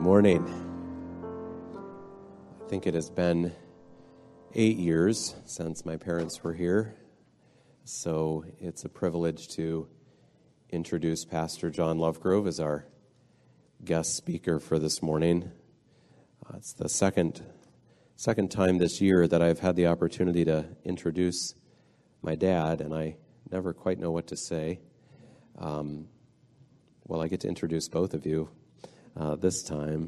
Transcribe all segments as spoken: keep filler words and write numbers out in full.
morning. I think it has been eight years since my parents were here, so it's a privilege to introduce Pastor John Lovegrove as our guest speaker for this morning. Uh, it's the second second time this year that I've had the opportunity to introduce my dad, and I never quite know what to say. Um, well, I get to introduce both of you uh, this time.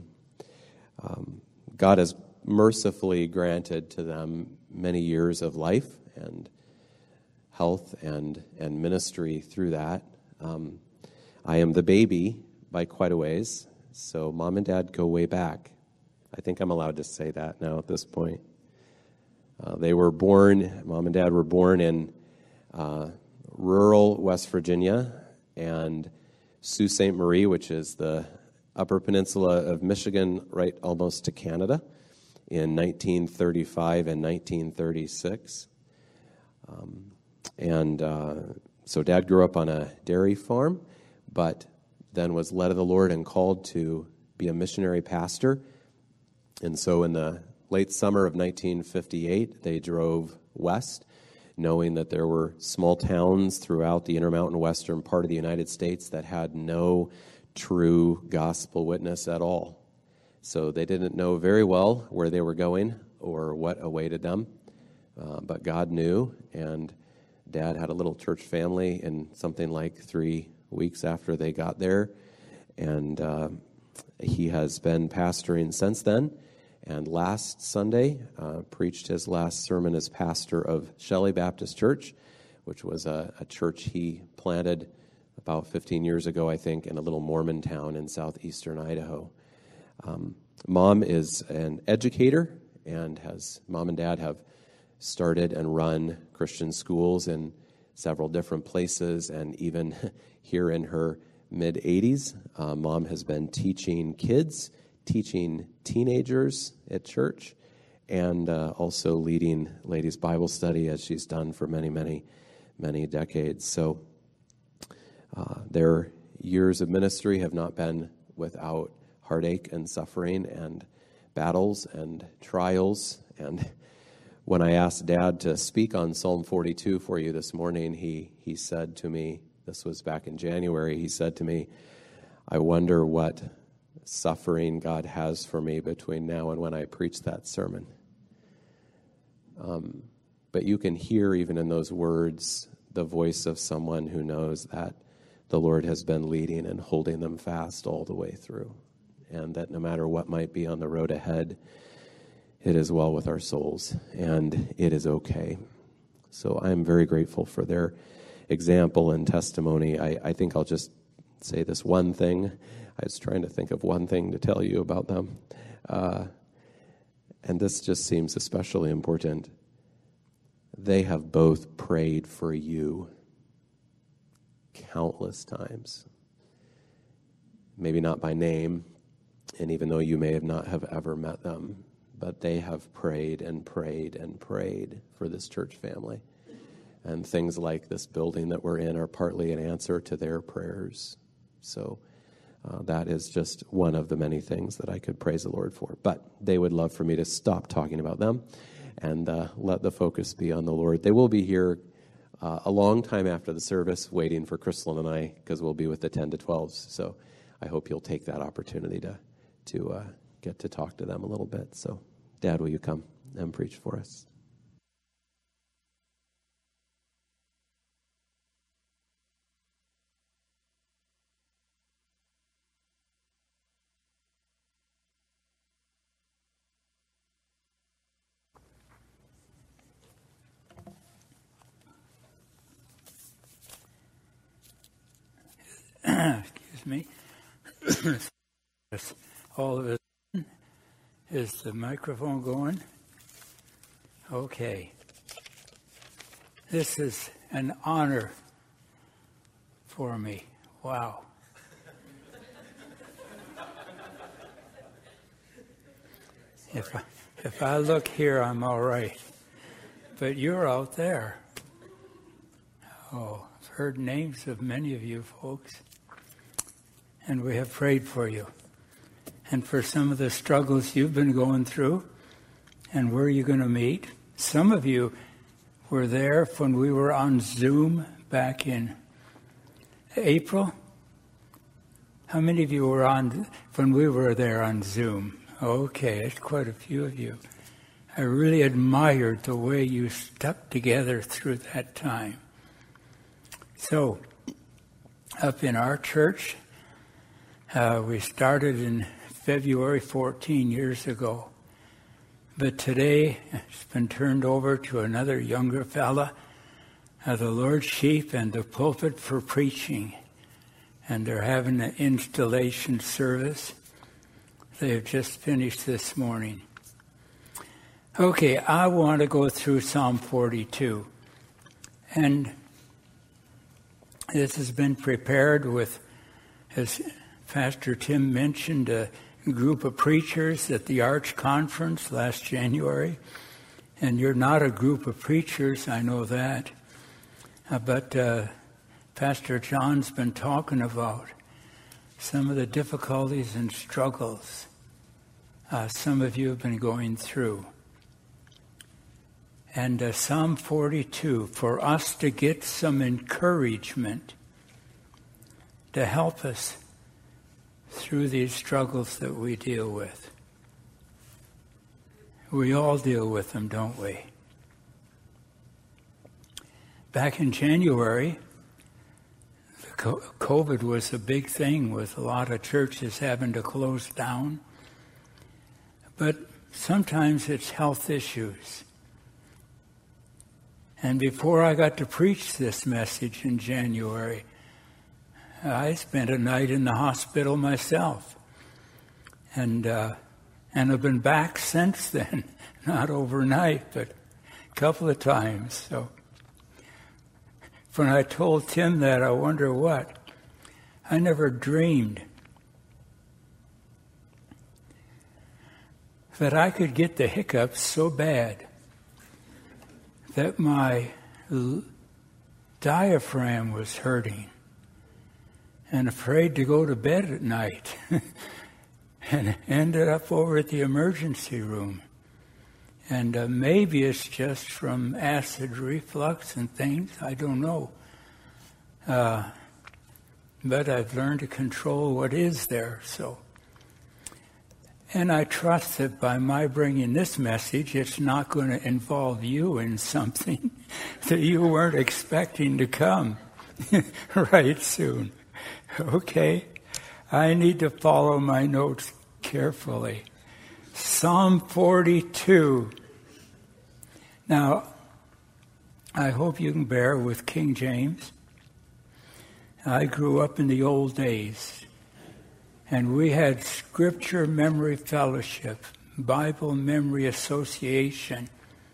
Um, God has mercifully granted to them many years of life and health and, and ministry through that. Um, I am the baby by quite a ways, so Mom and Dad go way back. I think I'm allowed to say that now at this point. Uh, they were born, Mom and Dad were born in uh, rural West Virginia and Sault Ste. Marie, which is the Upper Peninsula of Michigan, right almost to Canada, in nineteen thirty-five and nineteen thirty-six. Um, and uh, so Dad grew up on a dairy farm, but then was led of the Lord and called to be a missionary pastor. And so in the late summer of nineteen fifty-eight, they drove west, knowing that there were small towns throughout the Intermountain Western part of the United States that had no true gospel witness at all. So they didn't know very well where they were going or what awaited them, uh, but God knew, and Dad had a little church family in something like three weeks after they got there, and uh, he has been pastoring since then. And last Sunday, uh, preached his last sermon as pastor of Shelley Baptist Church, which was a, a church he planted about fifteen years ago, I think, in a little Mormon town in southeastern Idaho. Um, Mom is an educator, and has Mom and Dad have started and run Christian schools in several different places, and even here in her mid-eighties, uh, Mom has been teaching kids, teaching teenagers at church, and uh, also leading ladies' Bible study, as she's done for many, many, many decades. So uh, their years of ministry have not been without heartache and suffering and battles and trials. And when I asked Dad to speak on Psalm forty-two for you this morning, he he said to me, this was back in January, he said to me, I wonder what suffering God has for me between now and when I preach that sermon. Um, but you can hear even in those words the voice of someone who knows that the Lord has been leading and holding them fast all the way through, and that no matter what might be on the road ahead, it is well with our souls, and it is okay. So I am very grateful for their example and testimony. I, I think I'll just say this one thing. I was trying to think of one thing to tell you about them. Uh, and this just seems especially important. They have both prayed for you countless times. Maybe not by name, and even though you may have not have ever met them, but they have prayed and prayed and prayed for this church family. And things like this building that we're in are partly an answer to their prayers. So Uh, that is just one of the many things that I could praise the Lord for. But they would love for me to stop talking about them and uh, let the focus be on the Lord. They will be here uh, a long time after the service waiting for Crystal and I, because we'll be with the ten to twelves. So I hope you'll take that opportunity to, to uh, get to talk to them a little bit. So, Dad, will you come and preach for us? Excuse me. All of it. Is the microphone going? Okay. This is an honor for me. Wow. If I, if I look here, I'm all right. But you're out there. Oh, I've heard names of many of you folks, and we have prayed for you. and for some of the struggles you've been going through and where you're going to meet. Some of you were there when we were on Zoom back in April. How many of you were on when we were there on Zoom? Okay, it's quite a few of you. I really admired the way you stuck together through that time. So, up in our church, uh, we started in February fourteen years ago. But today, it's been turned over to another younger fella, uh, the Lord's sheep and the pulpit for preaching. And they're having an installation service. They have just finished this morning. Okay, I want to go through Psalm forty-two. And this has been prepared with, as Pastor Tim mentioned, a group of preachers at the Arch Conference last January. And you're not a group of preachers, I know that. Uh, but uh, Pastor John's been talking about some of the difficulties and struggles uh, some of you have been going through. And uh, Psalm forty-two, for us to get some encouragement to help us through these struggles that we deal with. We all deal with them, don't we? Back in January, COVID was a big thing with a lot of churches having to close down. But sometimes it's health issues. And before I got to preach this message in January, I spent a night in the hospital myself. And uh, and I've been back since then. Not overnight, but a couple of times. So when I told Tim that, I wonder what. I never dreamed that I could get the hiccups so bad that my l- diaphragm was hurting and afraid to go to bed at night and ended up over at the emergency room. And uh, maybe it's just from acid reflux and things, I don't know. Uh, but I've learned to control what is there, so. And I trust that by my bringing this message, it's not going to involve you in something that you weren't expecting to come right soon. Okay? I need to follow my notes carefully. Psalm forty-two. Now, I hope you can bear with King James. I grew up in the old days, and we had Scripture Memory Fellowship, Bible Memory Association.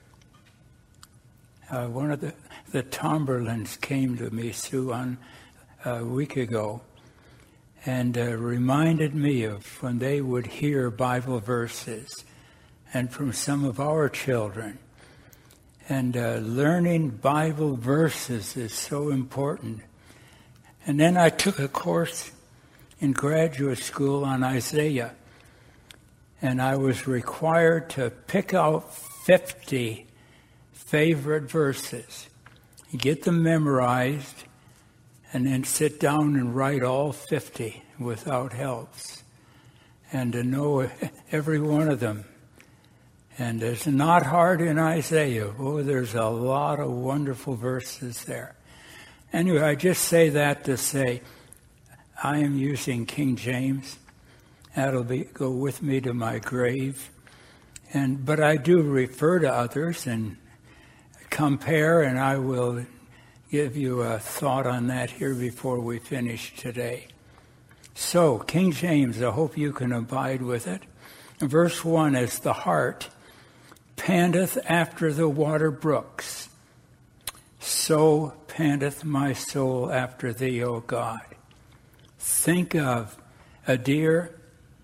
Uh, one of the, the Tomberlins came to me, Sue, on a week ago, and uh, reminded me of when they would hear Bible verses, and from some of our children. And uh, learning Bible verses is so important. And then I took a course in graduate school on Isaiah, and I was required to pick out fifty favorite verses, get them memorized, and then sit down and write all fifty without helps, and to know every one of them. And it's not hard in Isaiah. Oh, there's a lot of wonderful verses there. Anyway, I just say that to say I am using King James. That'll be go with me to my grave. And but I do refer to others and compare, and I will give you a thought on that here before we finish today. So, King James, I hope you can abide with it. Verse one is, the heart panteth after the water brooks, so panteth my soul after thee, O God. Think of a deer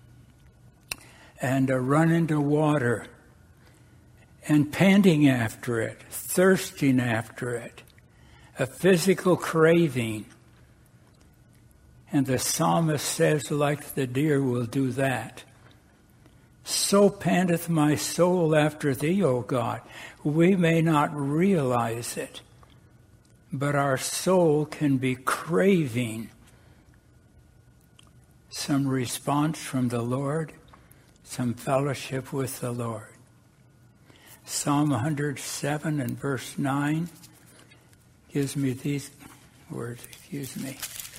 and a run into water and panting after it, thirsting after it, a physical craving. And the psalmist says, like the deer will do that. So panteth my soul after thee, O God. We may not realize it, but our soul can be craving some response from the Lord, some fellowship with the Lord. Psalm one hundred seven and verse nine gives me these words, excuse me.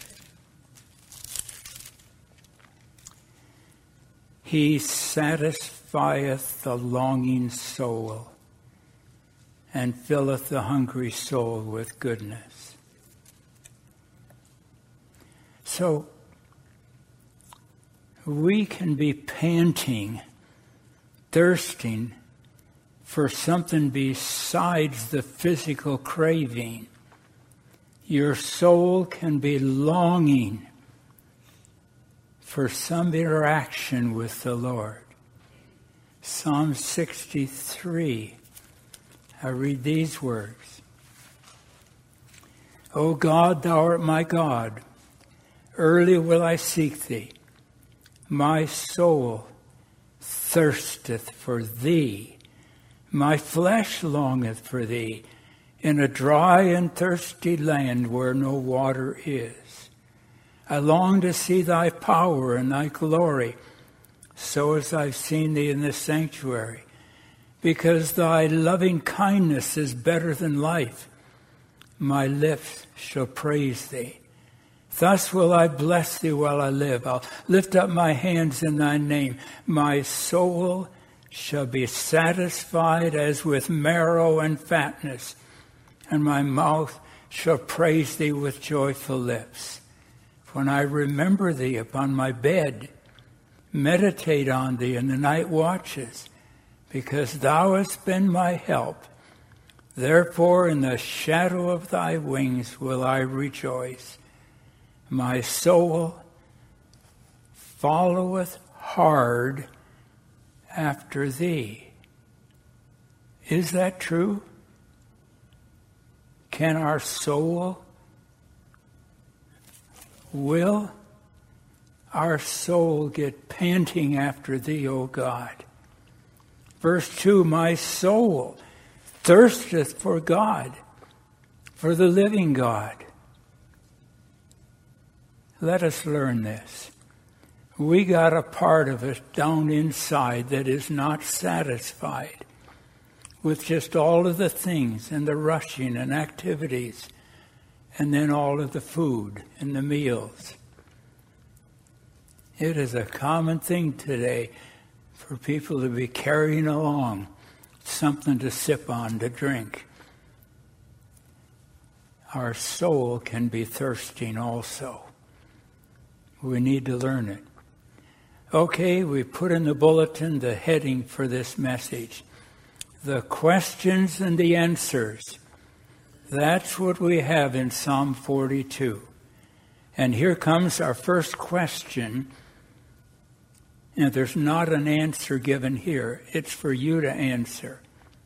He satisfieth the longing soul and filleth the hungry soul with goodness. So we can be panting, thirsting for something besides the physical craving. Your soul can be longing for some interaction with the Lord. Psalm sixty-three, I read these words. O God, thou art my God. Early will I seek thee. My soul thirsteth for thee. My flesh longeth for thee in a dry and thirsty land where no water is. I long to see thy power and thy glory, so as I've seen thee in this sanctuary, because thy loving kindness is better than life. My lips shall praise thee. Thus will I bless thee while I live. I'll lift up my hands in thy name. My soul shall be satisfied as with marrow and fatness, and my mouth shall praise thee with joyful lips. When I remember thee upon my bed, meditate on thee in the night watches, because thou hast been my help. Therefore in the shadow of thy wings will I rejoice. My soul followeth hard after thee. Is that true? Can our soul, will our soul get panting after thee, O God? Verse two, my soul thirsteth for God, for the living God. Let us learn this. We got a part of us down inside that is not satisfied with just all of the things and the rushing and activities and then all of the food and the meals. It is a common thing today for people to be carrying along something to sip on, to drink. Our soul can be thirsting also. We need to learn it. Okay, we put in the bulletin the heading for this message. The questions and the answers. That's what we have in Psalm forty-two. And here comes our first question. And there's not an answer given here. It's for you to answer.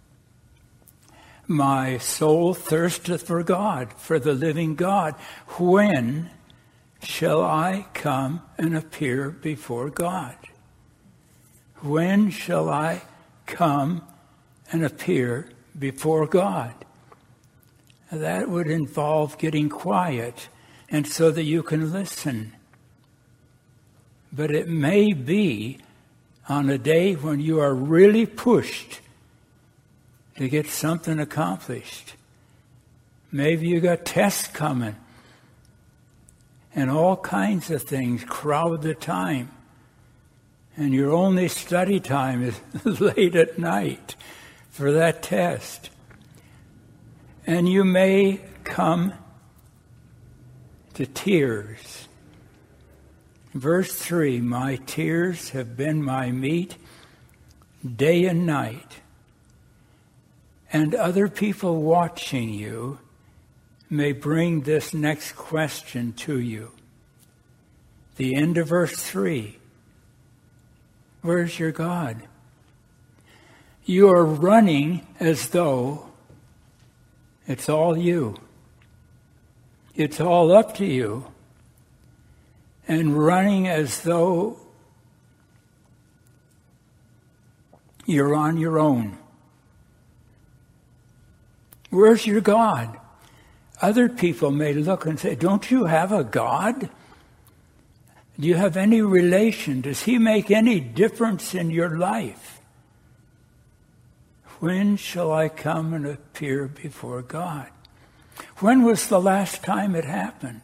My soul thirsteth for God, for the living God. When shall I come and appear before God? When shall I come and appear before God? That would involve getting quiet and so that you can listen. But it may be on a day when you are really pushed to get something accomplished. Maybe you got tests coming and all kinds of things crowd the time. And your only study time is late at night for that test. And you may come to tears. Verse three, my tears have been my meat day and night. And other people watching you may bring this next question to you. The end of verse three. Where's your God? You are running as though it's all you. It's all up to you. And running as though You're on your own. Where's your God? Other people may look and say, don't you have a God? Do you have any relation? Does he make any difference in your life? When shall I come and appear before God? When was the last time it happened?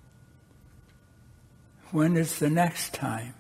When is the next time?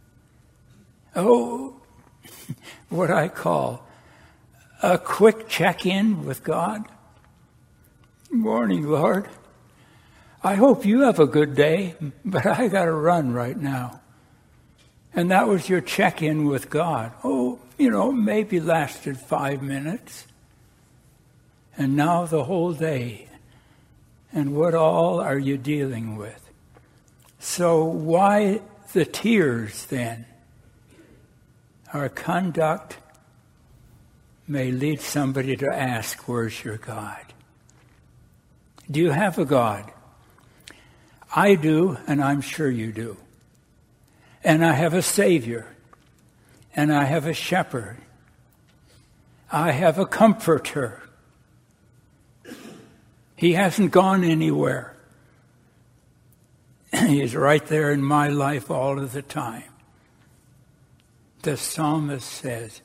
Oh, what I call a quick check-in with God. Good morning, Lord. I hope you have a good day, but I got to run right now. And that was your check-in with God. Oh, you know, maybe lasted five minutes. And now the whole day. And what all are you dealing with? So why the tears then? Our conduct may lead somebody to ask, where's your God? Do you have a God? I do, and I'm sure you do. And I have a Savior. And I have a shepherd. I have a comforter. He hasn't gone anywhere. He's right there in my life all of the time. The psalmist says,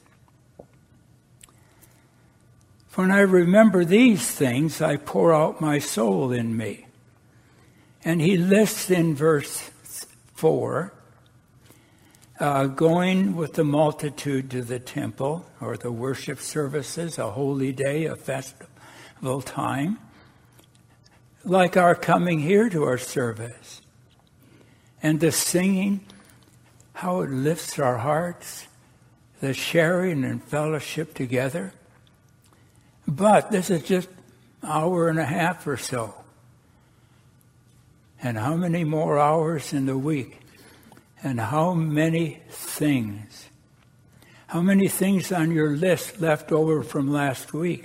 when I remember these things, I pour out my soul in me. And he lists in verse four, uh, going with the multitude to the temple or the worship services, a holy day, a festival time, like our coming here to our service. And the singing, how it lifts our hearts, the sharing and fellowship together. But this is just an hour and a half or so. And how many more hours in the week? And how many things? How many things on your list left over from last week?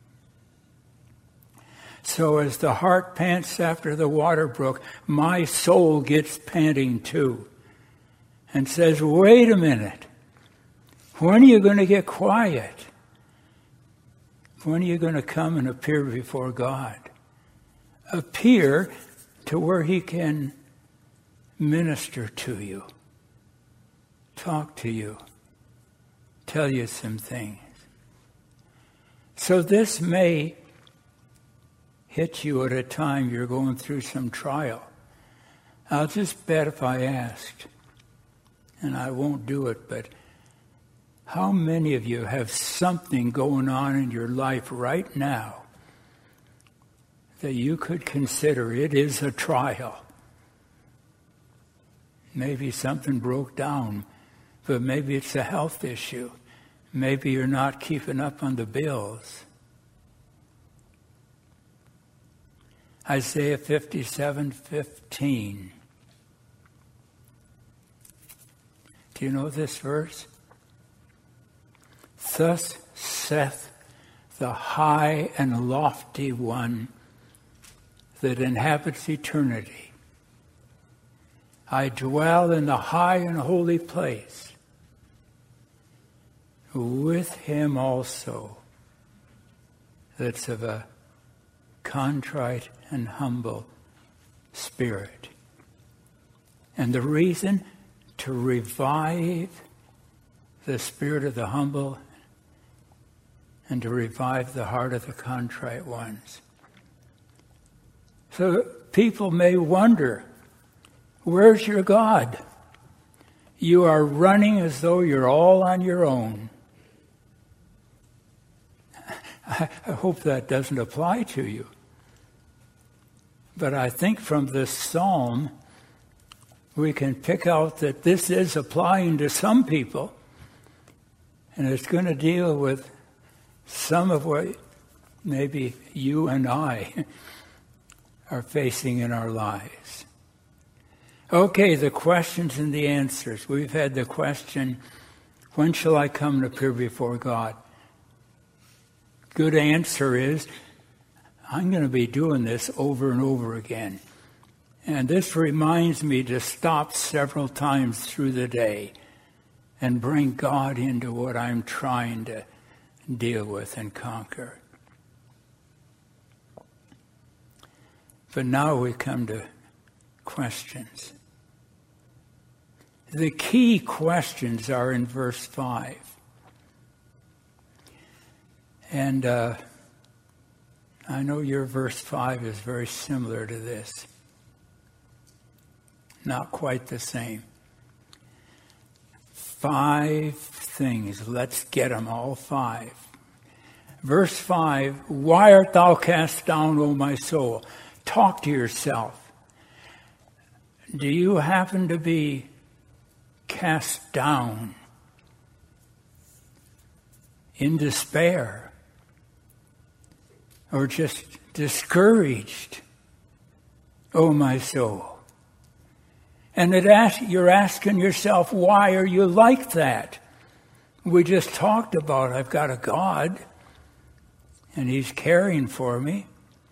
So as the hart pants after the water brook, my soul gets panting too. And says, wait a minute. When are you going to get quiet? When are you going to come and appear before God? Appear to where he can minister to you, talk to you, tell you some things. So this may hit you at a time you're going through some trial. I'll just bet if I asked, and I won't do it, but how many of you have something going on in your life right now that you could consider it is a trial? Maybe something broke down, but maybe it's a health issue. Maybe you're not keeping up on the bills. Isaiah fifty-seven fifteen. Do you know this verse? Thus saith the high and lofty one that inhabits eternity. I dwell in the high and holy place, with him also that's of a contrite and humble spirit. And the reason, to revive the spirit of the humble and to revive the heart of the contrite ones. So people may wonder, where's your God? You are running as though you're all on your own. I hope that doesn't apply to you. But I think from this psalm, we can pick out that this is applying to some people. And it's going to deal with some of what maybe you and I are facing in our lives. Okay, the questions and the answers. We've had the question, when shall I come and appear before God? Good answer is, I'm going to be doing this over and over again. And this reminds me to stop several times through the day and bring God into what I'm trying to deal with and conquer. But now we come to questions. The key questions are in verse five. And uh, I know your verse five is very similar to this. Not quite the same. Five things. Let's get them, all five. Verse five, why art thou cast down, O my soul? Talk to yourself. Do you happen to be cast down in despair or just discouraged, O my soul? And it ask, you're asking yourself, why are you like that? We just talked about, I've got a God, and He's caring for me.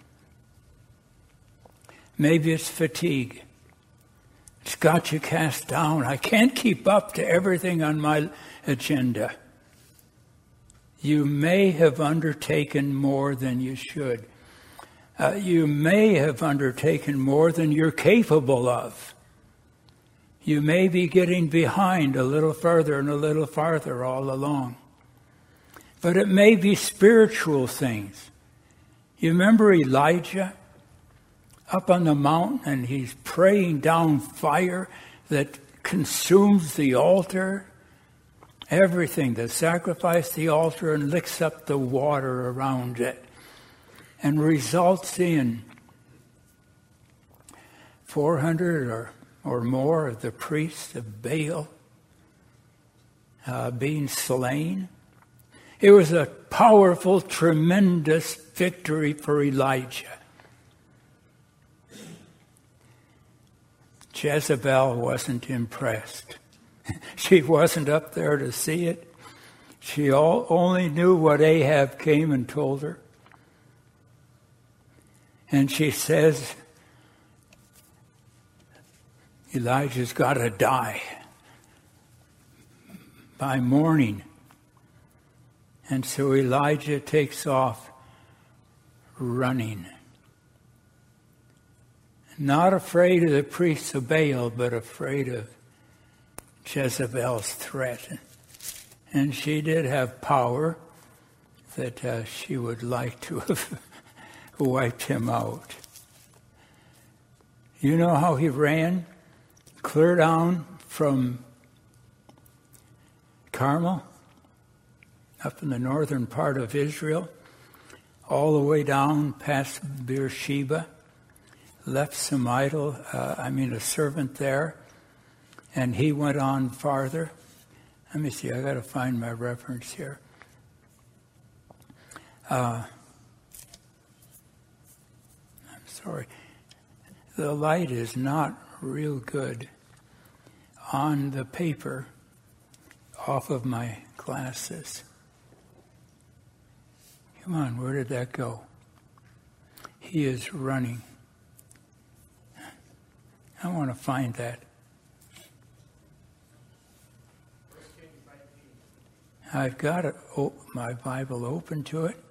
Maybe it's fatigue. It's got you cast down. I can't keep up to everything on my agenda. You may have undertaken more than you should. Uh, you may have undertaken more than you're capable of. You may be getting behind a little further and a little farther all along. But it may be spiritual things. You remember Elijah up on the mountain, and he's praying down fire that consumes the altar, everything, that sacrifice the altar and licks up the water around it, and results in four hundred or, or more of the priests of Baal uh, being slain. It was a powerful, tremendous victory for Elijah. Jezebel wasn't impressed. She wasn't up there to see it. She all, only knew what Ahab came and told her. And she says, Elijah's got to die by morning. And so Elijah takes off running. Not afraid of the priests of Baal, but afraid of Jezebel's threat. And she did have power that uh, she would like to have wiped him out. You know how he ran? Clear down from Carmel, up in the northern part of Israel, all the way down past Beersheba. Left some idol, uh, I mean a servant there, and he went on farther. Let me see, I got to find my reference here. Uh, I'm sorry. The light is not real good on the paper off of my glasses. Come on, where did that go? He is running. I want to find that. I've got it, oh, my Bible open to it.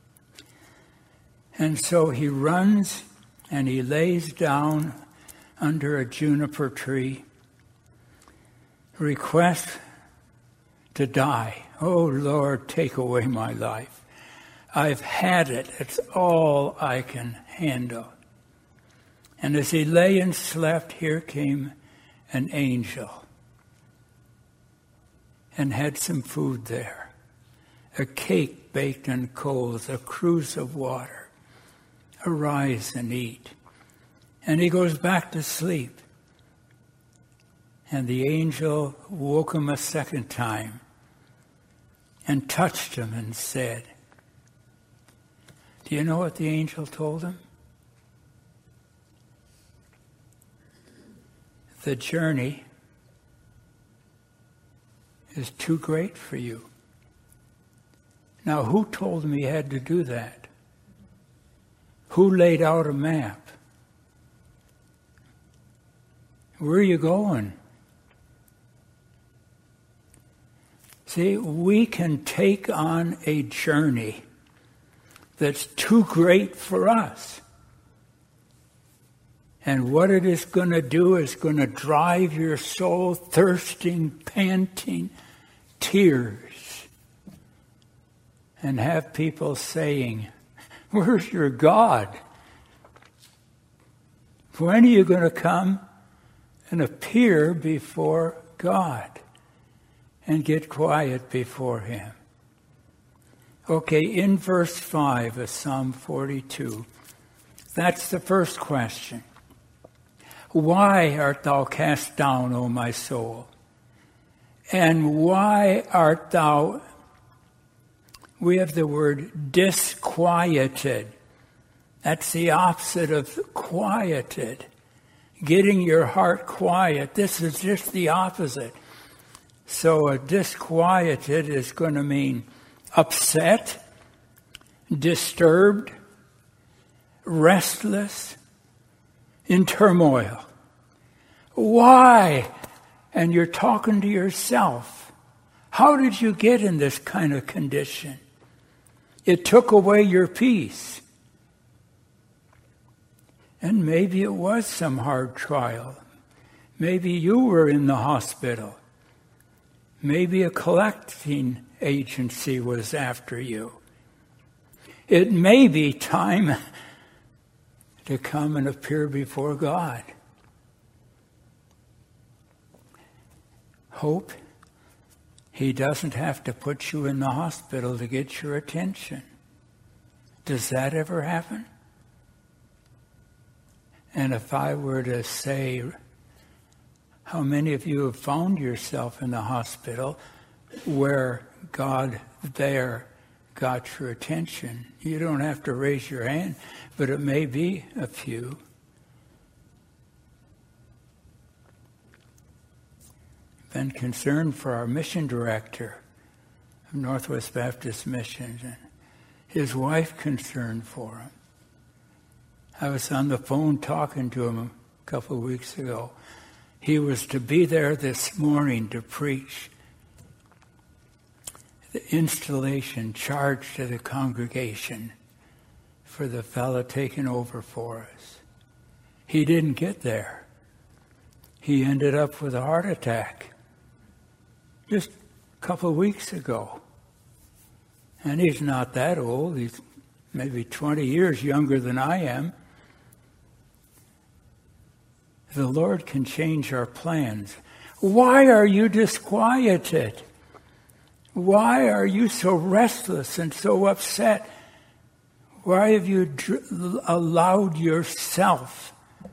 And so he runs and he lays down under a juniper tree, requests to die. Oh, Lord, take away my life. I've had it. It's all I can handle. And as he lay and slept, here came an angel and had some food there. A cake baked on coals, a cruse of water. Arise and eat. And he goes back to sleep. And the angel woke him a second time and touched him and said, do you know what the angel told him? The journey is too great for you. Now, who told him he had to do that? Who laid out a map? Where are you going? See, we can take on a journey that's too great for us. And what it is going to do is going to drive your soul thirsting, panting, tears. And have people saying, "Where's your God? When are you going to come and appear before God and get quiet before Him?" Okay, in verse five of Psalm forty-two, that's the first question. Why art thou cast down, O my soul? And why art thou, we have the word disquieted. That's the opposite of quieted. Getting your heart quiet. This is just the opposite. So a disquieted is going to mean upset, disturbed, restless, in turmoil. Why? And you're talking to yourself. How did you get in this kind of condition? It took away your peace. And maybe it was some hard trial. Maybe you were in the hospital. Maybe a collecting agency was after you. It may be time to come and appear before God. Hope He doesn't have to put you in the hospital to get your attention. Does that ever happen? And if I were to say, how many of you have found yourself in the hospital where God there got your attention? You don't have to raise your hand, but it may be a few. Been concerned for our mission director of Northwest Baptist Missions, and his wife concerned for him. I was on the phone talking to him a couple of weeks ago. He was to be there this morning to preach the installation charge to the congregation for the fellow taking over for us. He didn't get there. He ended up with a heart attack just a couple of weeks ago. And he's not that old. He's maybe twenty years younger than I am. The Lord can change our plans. Why are you disquieted? Why are you so restless and so upset? Why have you dr- allowed yourself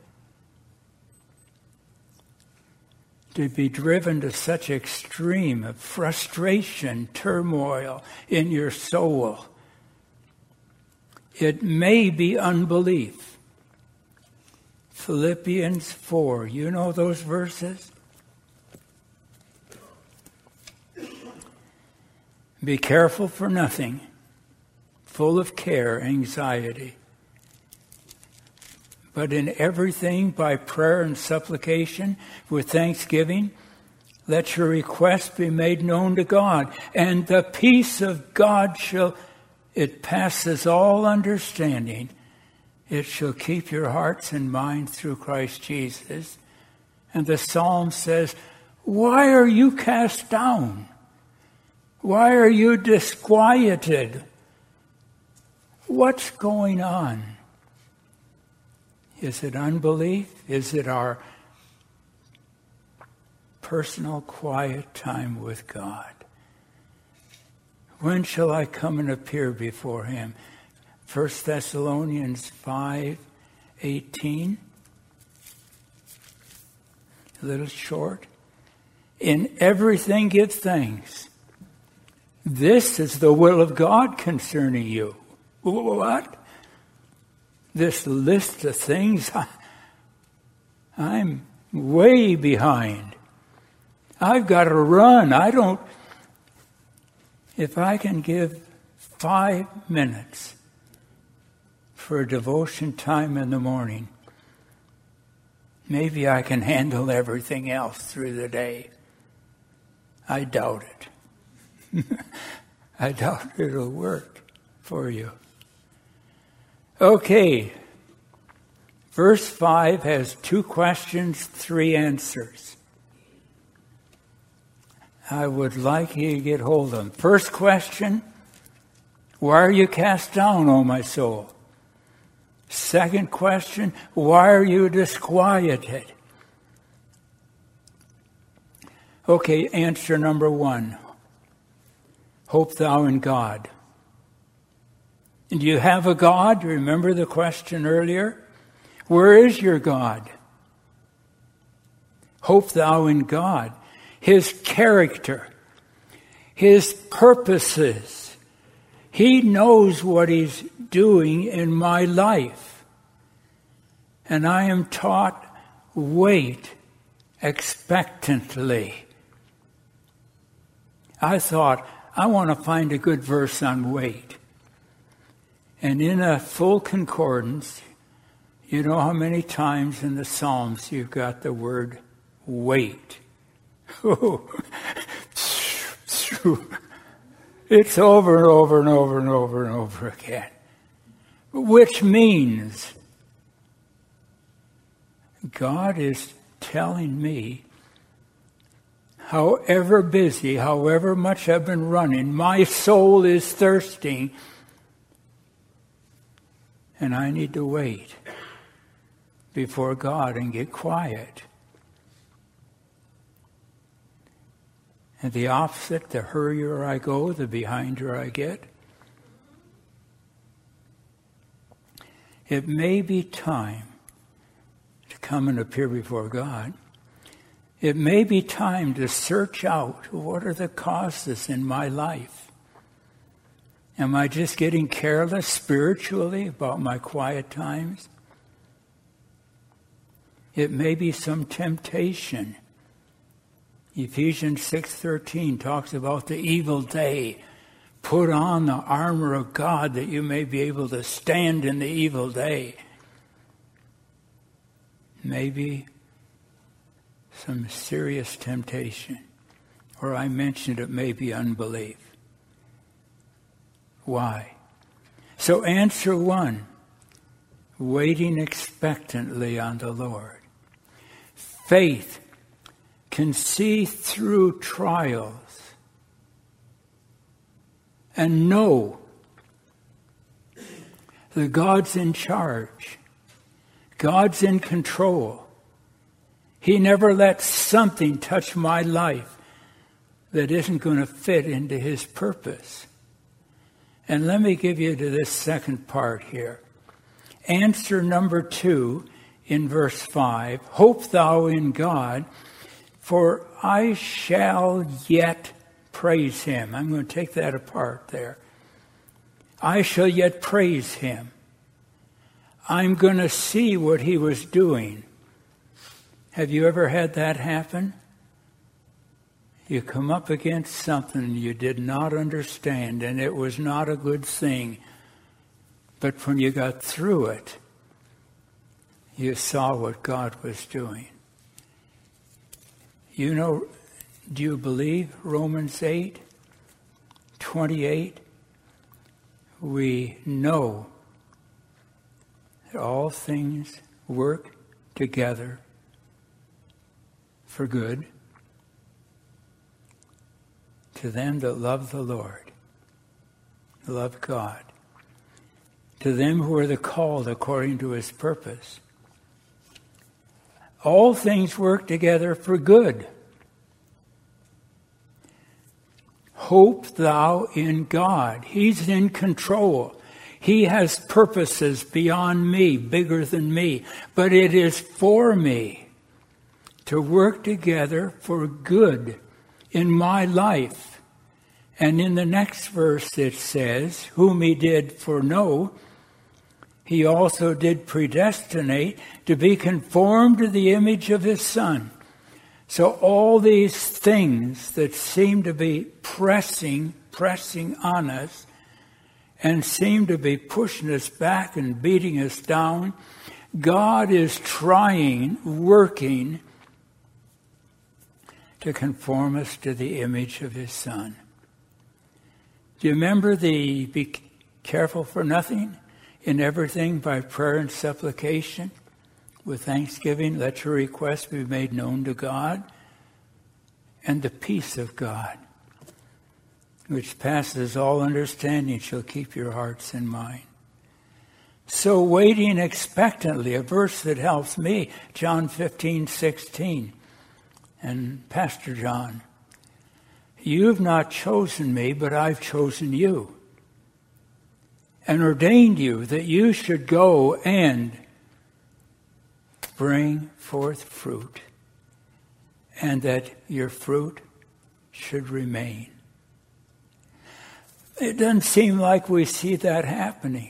to be driven to such extreme of frustration, turmoil in your soul? It may be unbelief. Philippians four, you know those verses? Be careful for nothing, full of care, anxiety. But in everything, by prayer and supplication, with thanksgiving, let your requests be made known to God. And the peace of God shall, it passes all understanding. It shall keep your hearts and minds through Christ Jesus. And the Psalm says, why are you cast down? Why are you disquieted? What's going on? Is it unbelief? Is it our personal quiet time with God? When shall I come and appear before Him? First Thessalonians five eighteen. A little short. In everything give thanks. This is the will of God concerning you. What? This list of things, I, I'm way behind. I've got to run. I don't... If I can give five minutes for a devotion time in the morning, maybe I can handle everything else through the day. I doubt it. I doubt it'll work for you. Okay. Verse five has two questions, three answers. I would like you to get hold of them. First question, why are you cast down, O my soul? Second question, why are you disquieted? Okay, answer number one. Hope thou in God. And do you have a God? Remember the question earlier? Where is your God? Hope thou in God. His character. His purposes. He knows what He's doing in my life. And I am taught, wait expectantly. I thought, I want to find a good verse on wait. And in a full concordance, you know how many times in the Psalms you've got the word wait. It's over and over and over and over and over again. Which means God is telling me, however busy, however much I've been running, my soul is thirsting, and I need to wait before God and get quiet. And the opposite, the hurrier I go, the behinder I get. It may be time to come and appear before God. It may be time to search out what are the causes in my life. Am I just getting careless spiritually about my quiet times? It may be some temptation. Ephesians six thirteen talks about the evil day. Put on the armor of God that you may be able to stand in the evil day. Maybe some serious temptation. Or I mentioned it may be unbelief. Why? So answer one, waiting expectantly on the Lord. Faith can see through trials and know that God's in charge. God's in control. He never lets something touch my life that isn't going to fit into His purpose. And let me give you to this second part here. Answer number two in verse five, hope thou in God, for I shall yet praise Him. I'm going to take that apart there. I shall yet praise Him. I'm going to see what He was doing. Have you ever had that happen? You come up against something you did not understand, and it was not a good thing. But when you got through it, you saw what God was doing. You know, do you believe Romans eight twenty-eight? We know that all things work together for good to them that love the Lord, love God, to them who are the called according to His purpose. All things work together for good. Hope thou in God. He's in control. He has purposes beyond me, bigger than me, but it is for me to work together for good in my life. And in the next verse it says, whom He did foreknow, He also did predestinate to be conformed to the image of His Son. So all these things that seem to be pressing, pressing on us and seem to be pushing us back and beating us down, God is trying, working to conform us to the image of His Son. Do you remember the be careful for nothing, in everything by prayer and supplication? With thanksgiving, let your requests be made known to God, and the peace of God, which passes all understanding, shall keep your hearts and mind. So waiting expectantly, a verse that helps me, John fifteen sixteen. And Pastor John, you've not chosen me, but I've chosen you, and ordained you that you should go and bring forth fruit, and that your fruit should remain. It doesn't seem like we see that happening.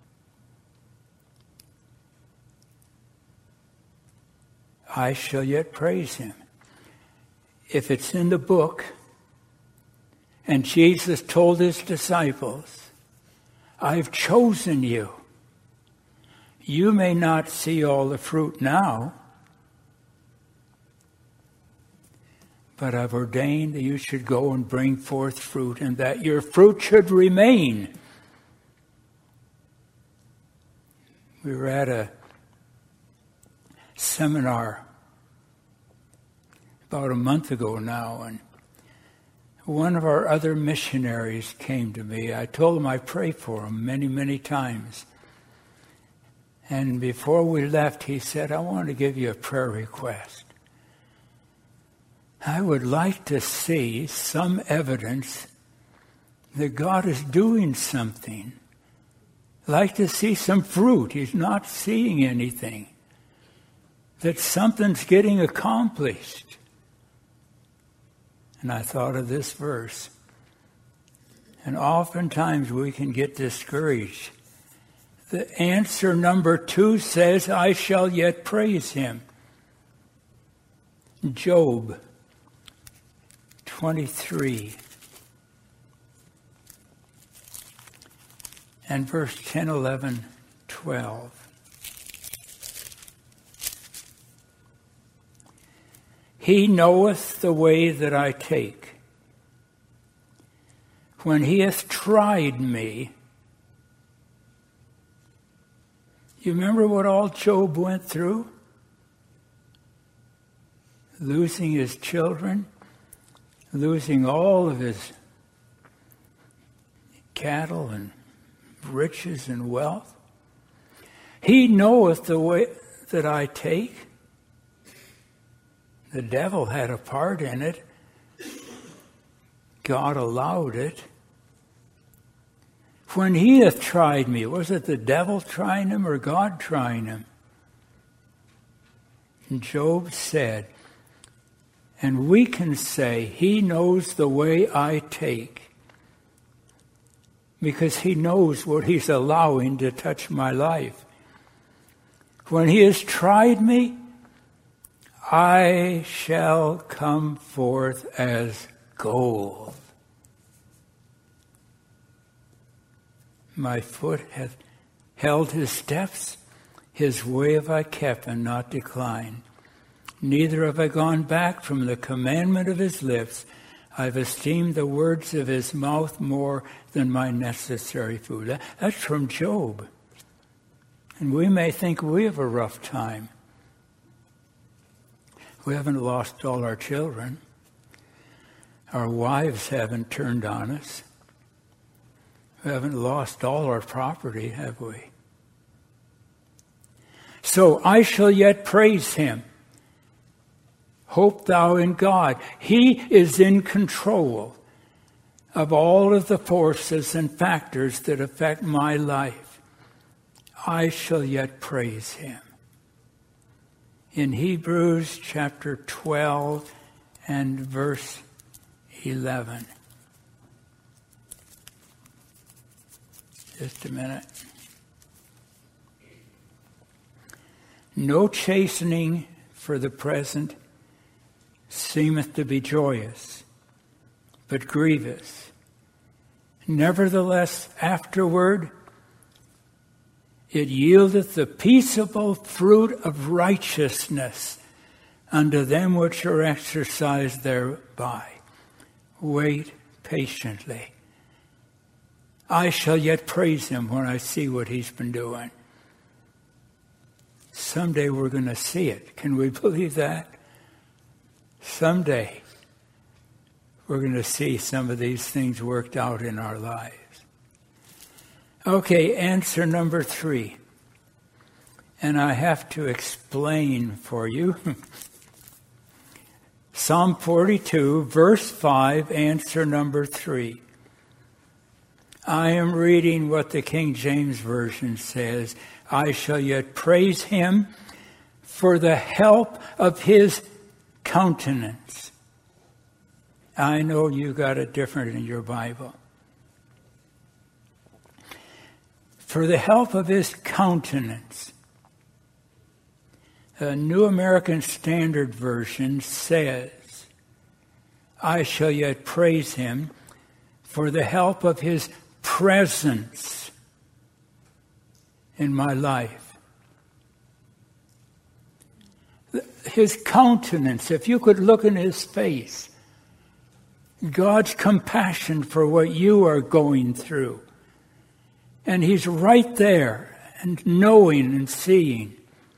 I shall yet praise him. If it's in the book, and Jesus told his disciples, I've chosen you. You may not see all the fruit now, but I've ordained that you should go and bring forth fruit, and that your fruit should remain. We were at a seminar about a month ago now, and one of our other missionaries came to me. I told him I pray for him many, many times. And before we left, he said, I want to give you a prayer request. I would like to see some evidence that God is doing something. I'd like to see some fruit. He's not seeing anything. That something's getting accomplished. And I thought of this verse. And oftentimes we can get discouraged. The answer number two says, I shall yet praise him. Job twenty-three and verse ten, eleven, twelve. He knoweth the way that I take. When he hath tried me. You remember what all Job went through? Losing his children, losing all of his cattle and riches and wealth. He knoweth the way that I take. The devil had a part in it. God allowed it. When he hath tried me, was it the devil trying him or God trying him? And Job said, and we can say, he knows the way I take, because he knows what he's allowing to touch my life. When he has tried me, I shall come forth as gold. My foot hath held his steps, his way have I kept and not declined. Neither have I gone back from the commandment of his lips. I've esteemed the words of his mouth more than my necessary food. That, that's from Job. And we may think we have a rough time. We haven't lost all our children. Our wives haven't turned on us. We haven't lost all our property, have we? So I shall yet praise him. Hope thou in God. He is in control of all of the forces and factors that affect my life. I shall yet praise him. In Hebrews chapter twelve and verse eleven. Just a minute. No chastening for the present seemeth to be joyous, but grievous. Nevertheless, afterward, it yieldeth the peaceable fruit of righteousness unto them which are exercised thereby. Wait patiently I shall yet praise him when I see what he's been doing. Someday we're going to see it. Can we believe that? Someday we're going to see some of these things worked out in our lives. Okay, answer number three. And I have to explain for you. Psalm forty-two, verse five, answer number three. I am reading what the King James Version says. I shall yet praise him for the help of his countenance. I know you got it different in your Bible. For the help of his countenance. The New American Standard Version says, I shall yet praise him for the help of his presence in my life. His countenance, if you could look in his face, God's compassion for what you are going through. And he's right there and knowing and seeing.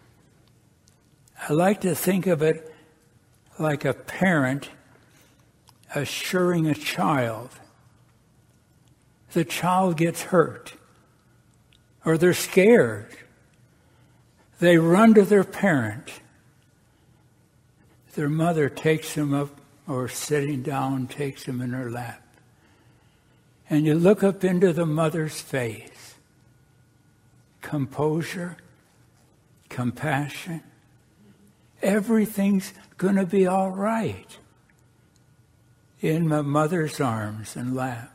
I like to think of it like a parent assuring a child. The child gets hurt or they're scared. They run to their parent. Their mother takes them up or sitting down, takes them in her lap. And you look up into the mother's face. Composure, compassion. Everything's going to be all right in my mother's arms and laps.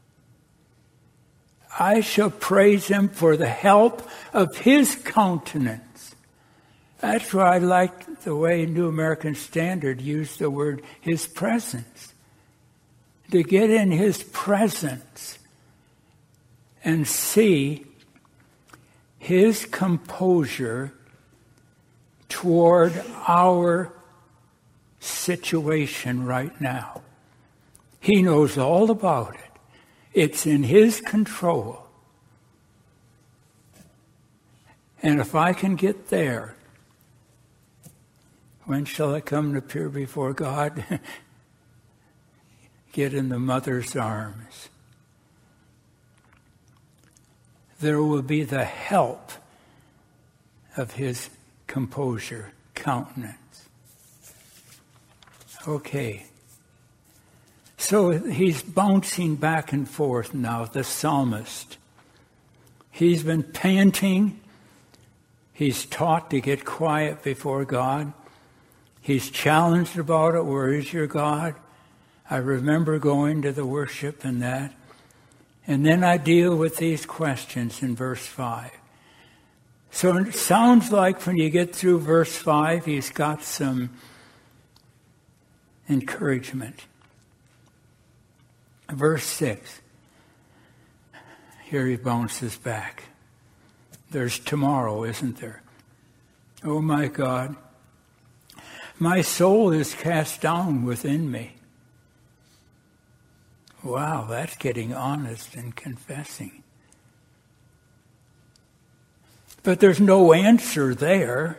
I shall praise him for the help of his countenance. That's why I like the way New American Standard used the word his presence. To get in his presence and see his composure toward our situation right now. He knows all about it. It's in his control. And if I can get there, when shall I come to appear before God? Get in the mother's arms. There will be the help of his composure, countenance. Okay. So he's bouncing back and forth now, the psalmist. He's been panting. He's taught to get quiet before God. He's challenged about it. Where is your God? I remember going to the worship and that. And then I deal with these questions in verse five. So it sounds like when you get through verse five, he's got some encouragement. Verse six. Here he bounces back. There's tomorrow, isn't there? Oh my God. My soul is cast down within me. Wow, that's getting honest and confessing. But there's no answer there.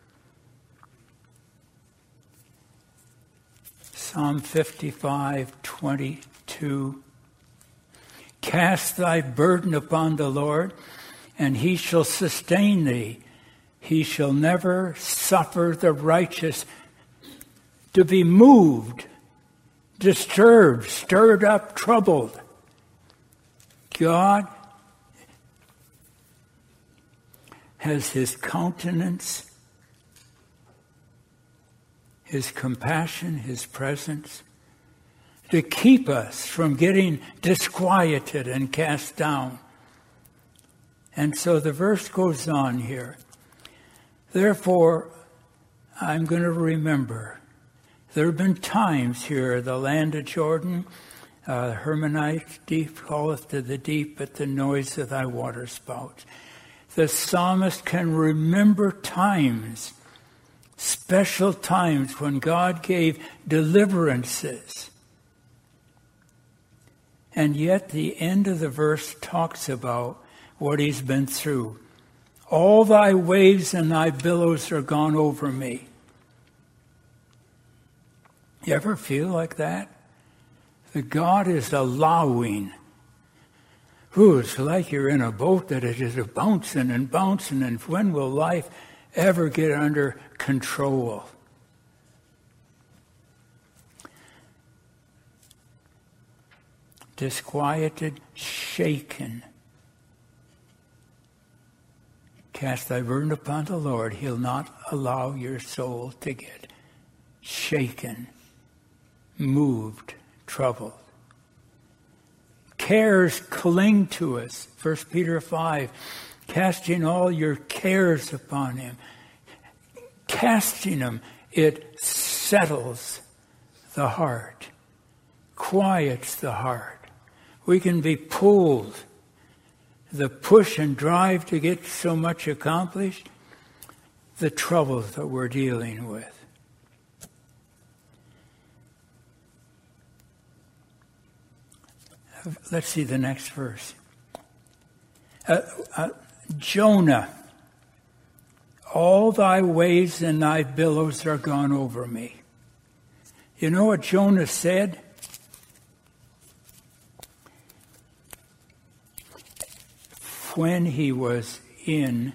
Psalm fifty-five twenty-two. Cast thy burden upon the Lord, and he shall sustain thee. He shall never suffer the righteous to be moved, disturbed, stirred up, troubled. God has his countenance, his compassion, his presence to keep us from getting disquieted and cast down. And so the verse goes on here. Therefore, I'm going to remember. There have been times here, the land of Jordan, uh, Hermonite, deep calleth to the deep at the noise of thy waterspouts. The psalmist can remember times, special times when God gave deliverances. And yet the end of the verse talks about what he's been through. All thy waves and thy billows are gone over me. You ever feel like that? That God is allowing. Ooh, it's like you're in a boat that is just bouncing and bouncing, and when will life ever get under control? Disquieted, shaken. Cast thy burden upon the Lord. He'll not allow your soul to get shaken, moved, troubled. Cares cling to us. First Peter five, casting all your cares upon him. Casting them, it settles the heart, quiets the heart. We can be pulled. The push and drive to get so much accomplished, the troubles that we're dealing with. Let's see the next verse. Uh, uh, Jonah, all thy waves and thy billows are gone over me. You know what Jonah said? When he was in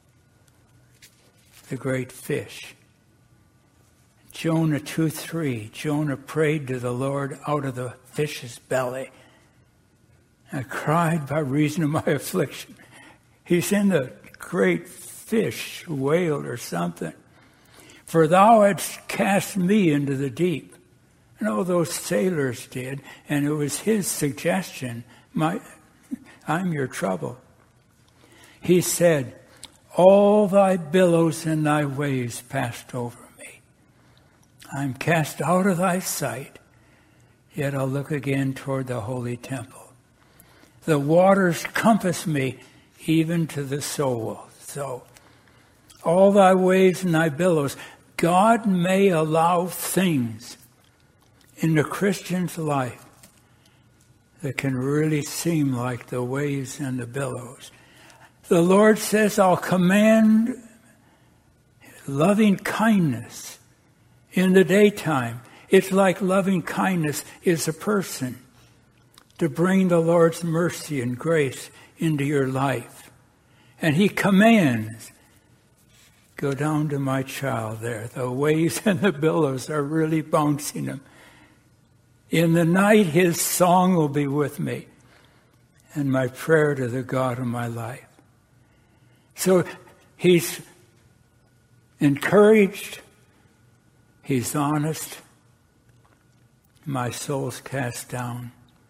the great fish. Jonah two three. Jonah prayed to the Lord out of the fish's belly. I cried by reason of my affliction. He's in the great fish, whale or something. For thou hadst cast me into the deep. And all those sailors did, and it was his suggestion, my, I'm your trouble. He said, all thy billows and thy waves passed over me. I'm cast out of thy sight, yet I'll look again toward the holy temple. The waters compass me even to the soul. So, all thy waves and thy billows. God may allow things in the Christian's life that can really seem like the waves and the billows. The Lord says, I'll command loving kindness in the daytime. It's like loving kindness is a person to bring the Lord's mercy and grace into your life. And he commands, go down to my child there. The waves and the billows are really bouncing him. In the night, his song will be with me and my prayer to the God of my life. So he's encouraged. He's honest. My soul's cast down.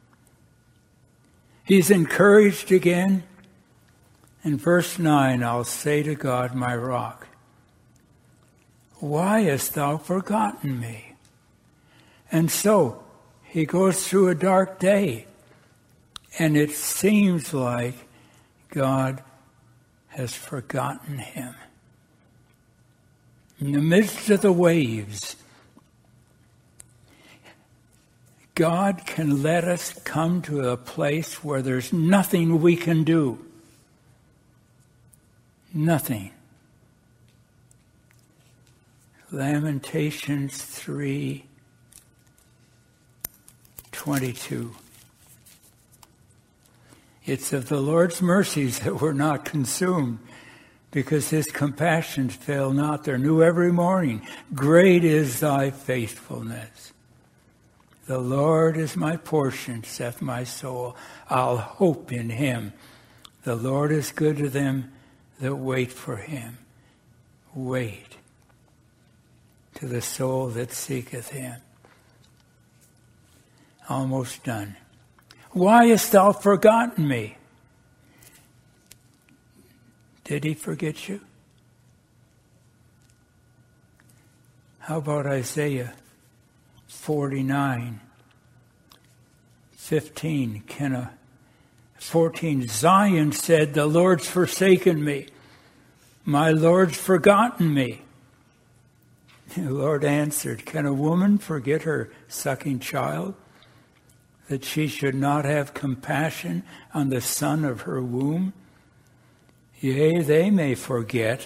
He's encouraged again. In verse nine, I'll say to God, my rock, why hast thou forgotten me? And so he goes through a dark day, and it seems like God has forgotten him. In the midst of the waves, God can let us come to a place where there's nothing we can do. Nothing. Lamentations three twenty-two. It's of the Lord's mercies that we're not consumed, because his compassions fail not. They're new every morning. Great is thy faithfulness. The Lord is my portion, saith my soul. I'll hope in him. The Lord is good to them that wait for him. Wait to the soul that seeketh him. Almost done. Why hast thou forgotten me? Did he forget you? How about Isaiah forty-nine, fifteen? Can a fourteen, Zion said, the Lord's forsaken me. My Lord's forgotten me. The Lord answered, can a woman forget her sucking child, that she should not have compassion on the son of her womb? Yea, they may forget,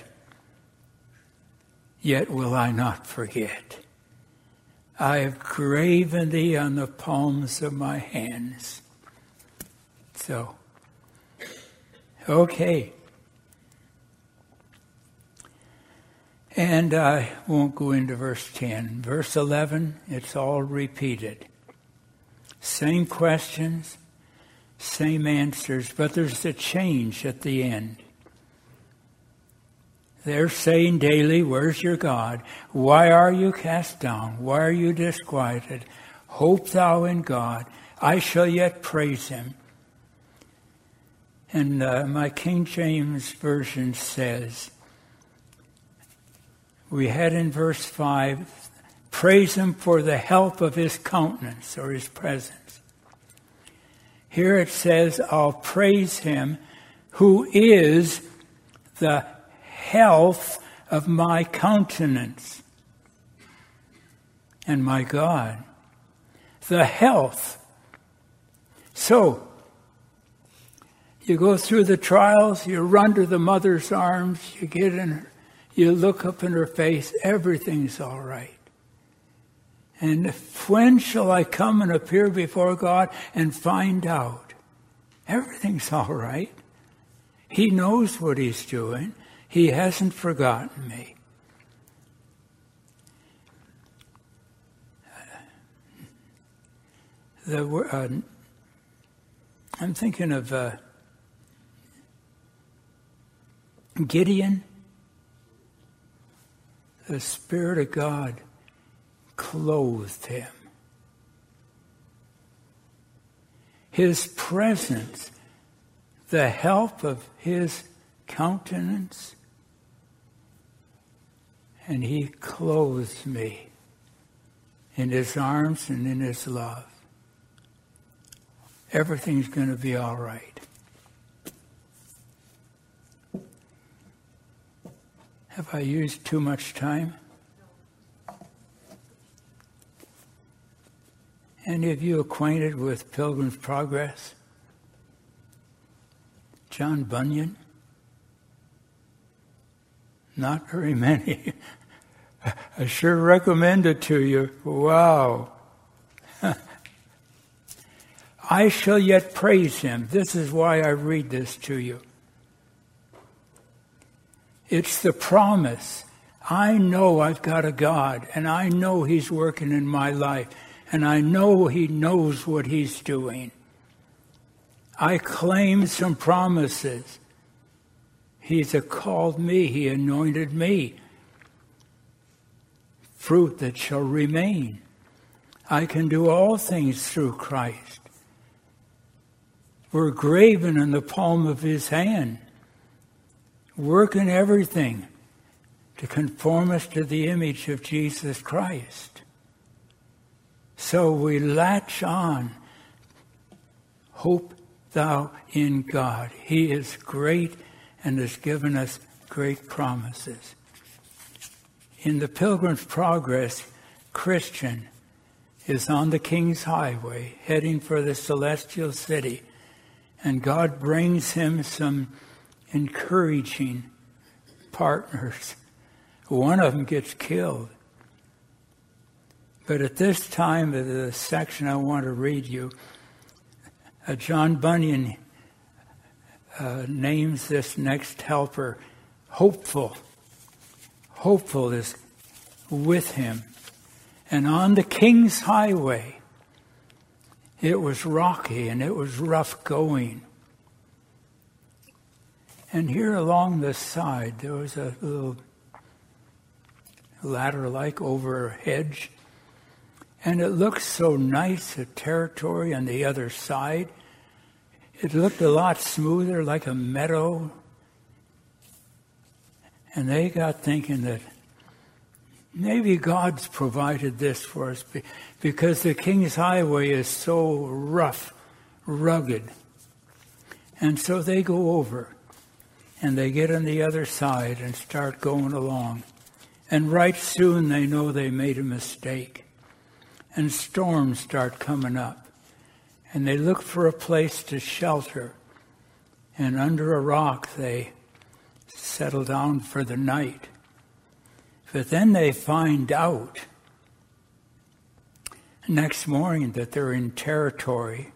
yet will I not forget. I have graven thee on the palms of my hands. So, okay. And I won't go into verse ten. Verse eleven, it's all repeated. Same questions, same answers, but there's a change at the end. They're saying daily, where's your God? Why are you cast down? Why are you disquieted? Hope thou in God. I shall yet praise him. And uh, my King James Version says, we had in verse five, praise him for the help of his countenance or his presence. Here it says, I'll praise him who is the health of my countenance and my God. The health. So, you go through the trials, you run to the mother's arms, you get in her, you look up in her face, everything's all right. And when shall I come and appear before God and find out? Everything's all right. He knows what he's doing. He hasn't forgotten me. The, uh, I'm thinking of uh, Gideon. The Spirit of God clothed him. His presence, the help of his countenance, and he clothes me in his arms and in his love. Everything's going to be all right. Have I used too much time? Any of you acquainted with Pilgrim's Progress? John Bunyan? Not very many. I sure recommend it to you. Wow. I shall yet praise him. This is why I read this to you. It's the promise. I know I've got a God, and I know he's working in my life, and I know he knows what he's doing. I claim some promises. He's called me. He anointed me. Fruit that shall remain. I can do all things through Christ. We're graven in the palm of his hand. Working everything to conform us to the image of Jesus Christ. So we latch on. Hope thou in God. He is great and has given us great promises. In the Pilgrim's Progress, Christian is on the King's Highway, heading for the celestial city, and God brings him some encouraging partners. One of them gets killed. But at this time of the section I want to read you, uh, John Bunyan uh, names this next helper Hopeful. Hopeful is with him. And on the King's Highway, it was rocky and it was rough going. And here along the side, there was a little ladder-like over a hedge. And it looked so nice, a territory on the other side. It looked a lot smoother, like a meadow. And they got thinking that maybe God's provided this for us because the King's Highway is so rough, rugged. And so they go over and they get on the other side and start going along. And right soon they know they made a mistake. And storms start coming up. and they look for a place to shelter. And under a rock they settle down for the night. But then they find out next morning that they're in territory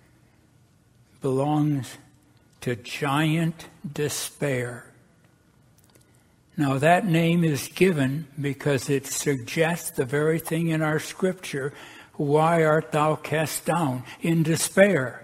belongs to Giant Despair. Now that name is given because it suggests the very thing in our scripture, why art thou cast down in despair?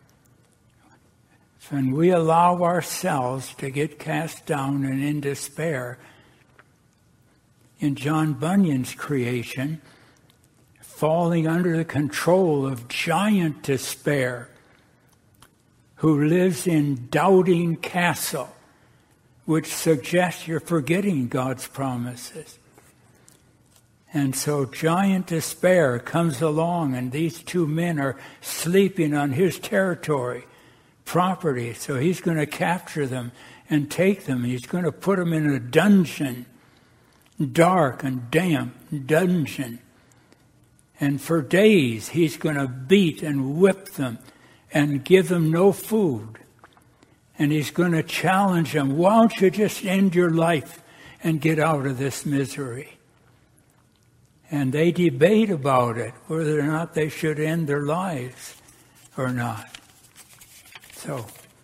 When we allow ourselves to get cast down and in despair, in John Bunyan's creation, falling under the control of Giant Despair, who lives in Doubting Castle, which suggests you're forgetting God's promises. And so Giant Despair comes along, and these two men are sleeping on his territory, property. So he's going to capture them and take them. He's going to put them in a dungeon, dark and damp dungeon. And for days he's going to beat and whip them and give them no food. And he's going to challenge them, why don't you just end your life and get out of this misery? And they debate about it, whether or not they should end their lives or not. So,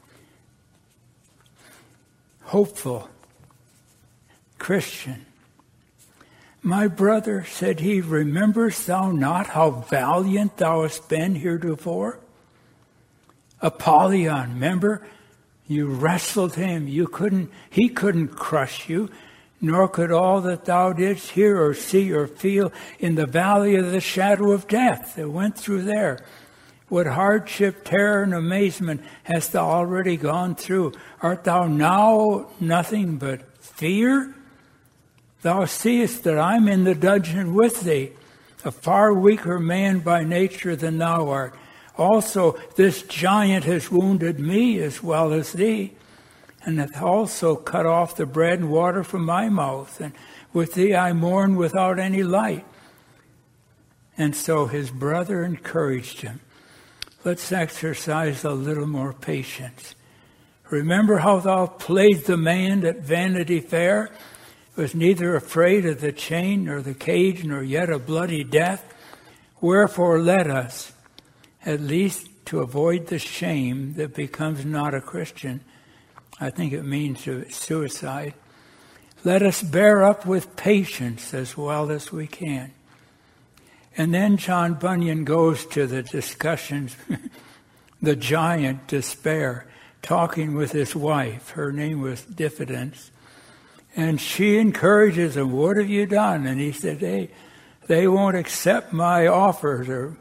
hopeful Christian. My brother, said he, rememberest thou not how valiant thou hast been heretofore? Apollyon, remember? You wrestled him. You couldn't, he couldn't crush you, nor could all that thou didst hear or see or feel in the valley of the shadow of death that went through there. What hardship, terror, and amazement hast thou already gone through? Art thou now nothing but fear? Thou seest that I'm in the dungeon with thee, a far weaker man by nature than thou art. Also, this giant has wounded me as well as thee, and hath also cut off the bread and water from my mouth, and with thee I mourn without any light. And so his brother encouraged him. Let's exercise a little more patience. Remember how thou played the man at Vanity Fair, was neither afraid of the chain nor the cage, nor yet of bloody death. Wherefore let us, at least to avoid the shame that becomes not a Christian, I think it means suicide, let us bear up with patience as well as we can. And then John Bunyan goes to the discussions, the Giant Despair, talking with his wife. Her name was Diffidence. And she encourages him, what have you done? And he said, hey, they won't accept my offers. Or,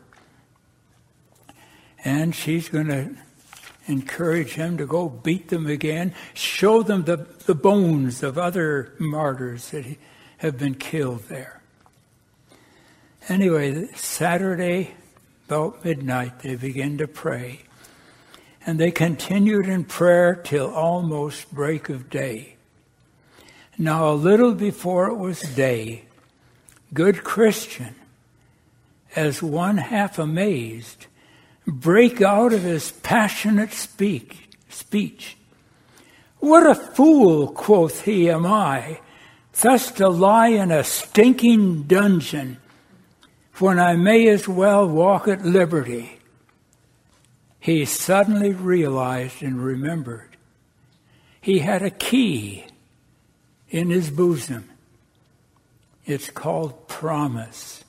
and she's going to encourage him to go beat them again, show them the, the bones of other martyrs that have been killed there. Anyway, Saturday, about midnight, they began to pray. And they continued in prayer till almost break of day. Now, a little before it was day, good Christian, as one half amazed, break out of his passionate speak, speech. What a fool, quoth he, am I, thus to lie in a stinking dungeon, when I may as well walk at liberty. He suddenly realized and remembered he had a key in his bosom. It's called promise.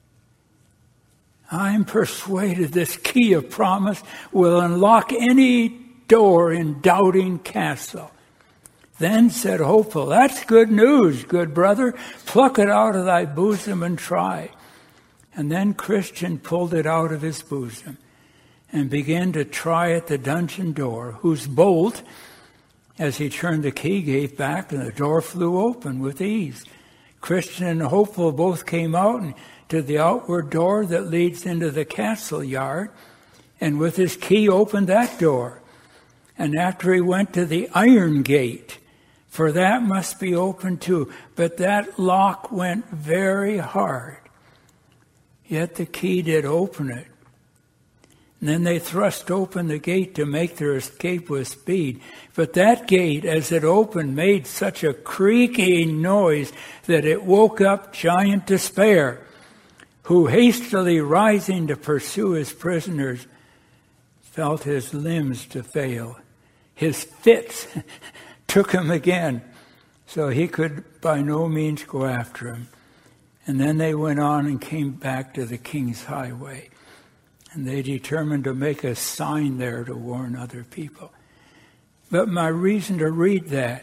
I'm persuaded this key of promise will unlock any door in Doubting Castle. Then said Hopeful, that's good news, good brother. Pluck it out of thy bosom and try. And then Christian pulled it out of his bosom and began to try at the dungeon door, whose bolt, as he turned the key, gave back, and the door flew open with ease. Christian and Hopeful both came out and to the outward door that leads into the castle yard, and with his key opened that door. And after he went to the iron gate, for that must be open too, but that lock went very hard. Yet the key did open it. And then they thrust open the gate to make their escape with speed. But that gate, as it opened, made such a creaking noise that it woke up Giant Despair, who, hastily rising to pursue his prisoners, felt his limbs to fail. His fits took him again, so he could by no means go after him. And then they went on and came back to the King's Highway. And they determined to make a sign there to warn other people. But my reason to read that,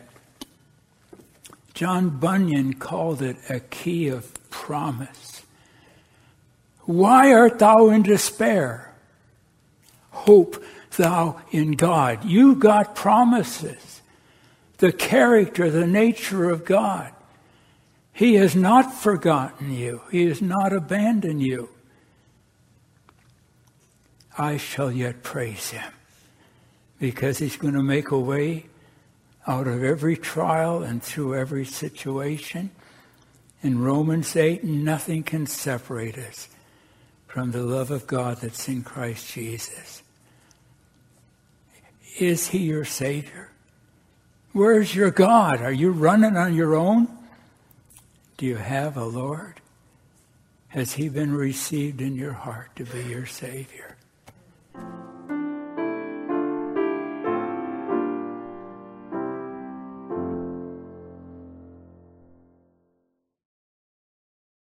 John Bunyan called it a key of promise. Why art thou in despair? Hope thou in God. You got promises. The character, the nature of God. He has not forgotten you. He has not abandoned you. I shall yet praise him, because he's going to make a way out of every trial and through every situation. In Romans eight, nothing can separate us from the love of God that's in Christ Jesus. Is he your Savior? Where's your God? Are you running on your own? Do you have a Lord? Has he been received in your heart to be your Savior?